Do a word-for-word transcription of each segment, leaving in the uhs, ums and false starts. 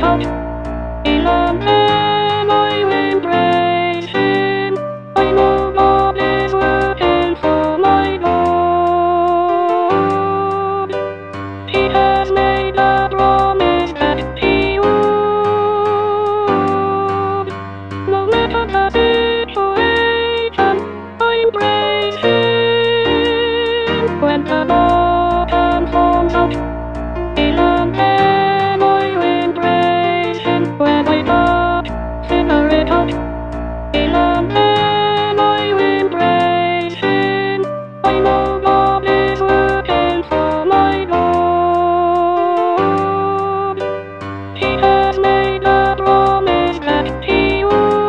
out. In an end I embrace him. I know God is working for my good. He has made a promise that he would. No matter the situation, I embrace him. When the bottom falls out, in an end I embrace him. When I can't figure it out, in an end I embrace him. I know God is working for my good. He has made a promise that he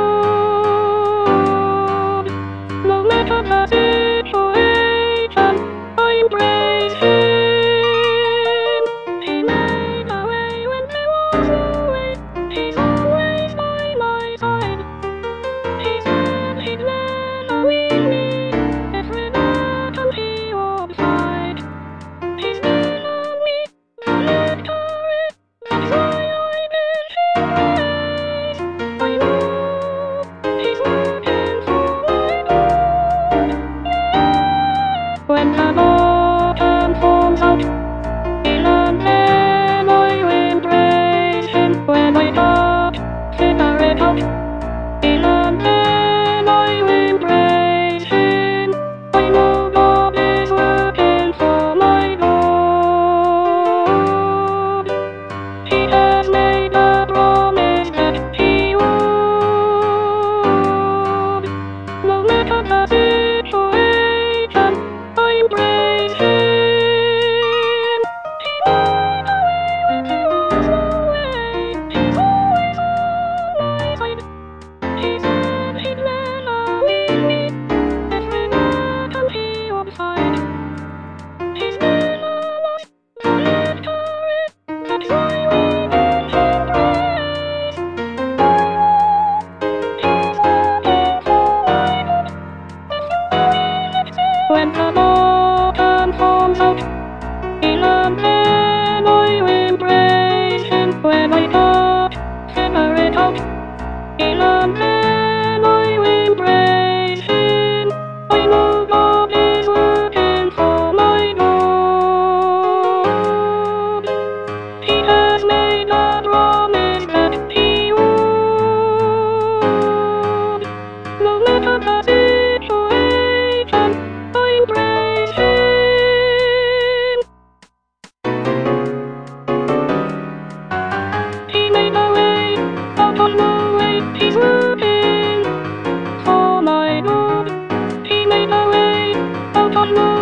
would. No matter the situation, I embrace him. He made a way when there was no way. He's always by my side. He said he'd never leave me. Every battle he would fight. He's never me to victory. That's why I give him praise. I know he's working for my good. When the bottom falls out, in an end I embrace him. When I can't figure it out, in an end I embrace him. I know God is working for my good. He has made a promise that he would. No matter the situation, I embrace him. He made a way when there was no way. He's always on my side. He said he'd never leave me. Every battle he would fight. He's never lost the victory. That's why we give him praise. He's working for my good. When the bottom falls out, in an end I embrace him. When I can't figure it out, in an end I embrace him. I know God is working for my good. He has made a promise that he would. No matter the situation, I embrace him. He made a way out of no way. He's working for my good. He made a way out of no